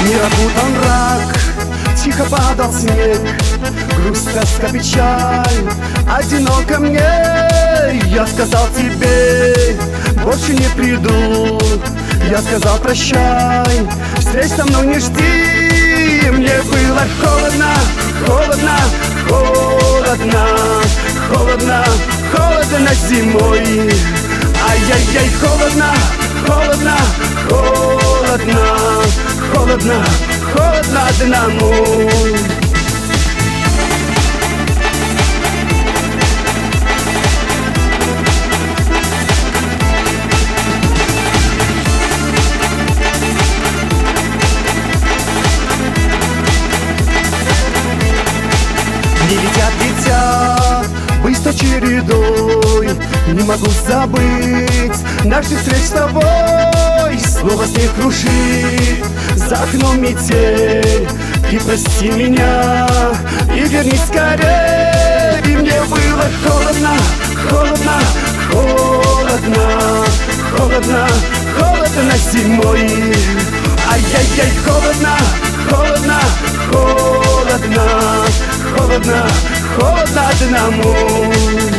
Мир окутан мрак, тихо падал снег, грусть, тоска, печаль, одиноко мне. Я сказал тебе, больше не приду. Я сказал прощай, встреч со мной не жди. Мне было холодно, холодно, холодно, холодно, холодно зимой. Ай-яй-яй, холодно, холодно, холодно, холодно, холодно одному. Не летят быстро чередой, не могу забыть наших встреч с тобой. Снова снег крушит, за окном метель. Ты прости меня и вернись скорее. И мне было холодно, холодно, холодно, холодно, холодно зимой. Ай-яй-яй, холодно, холодно, холодно, холодно, холодно одному.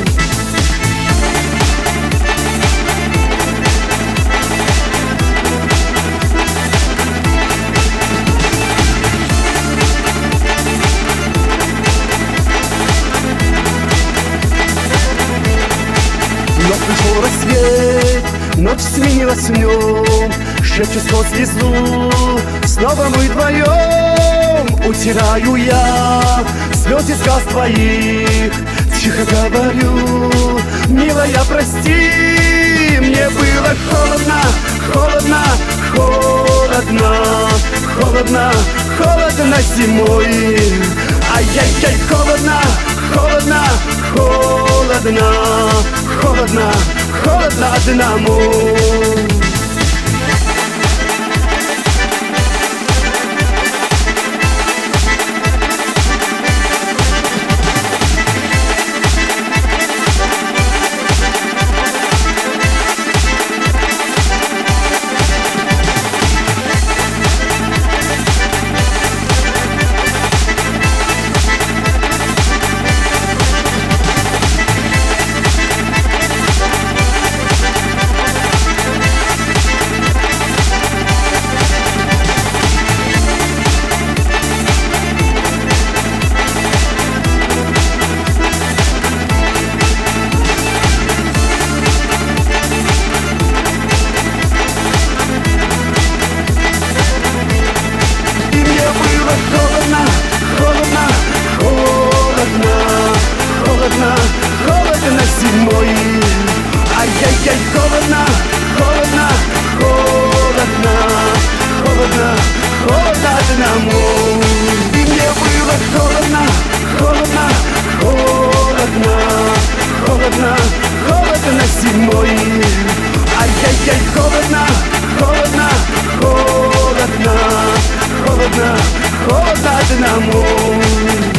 Но пришел рассвет, ночь сменилась в нем, шепчет сквозь слезу, снова мы вдвоем. Утираю я слезы с глаз твоих, тихо говорю, милая, прости. Мне было холодно, холодно, холодно, холодно, холодно зимой. Ай-яй-яй, холодно, холодно, холодно, холодно, холодно одному. Холодно, холодно зимой. Ай-яй-яй, холодно, холодно, холодно, холодно, холодно одному. И мне было холодно, холодно, холодно, холодно, холодно зимой. Ай-яй-яй, холодно, холодно, холодно, холодно, холодно одному.